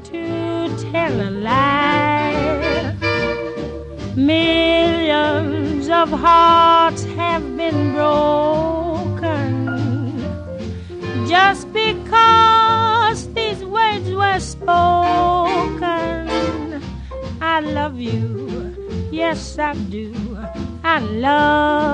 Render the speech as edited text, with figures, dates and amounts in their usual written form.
to tell a lie. Millions of hearts have been broken just because these words were spoken. I love you, yes I do. I love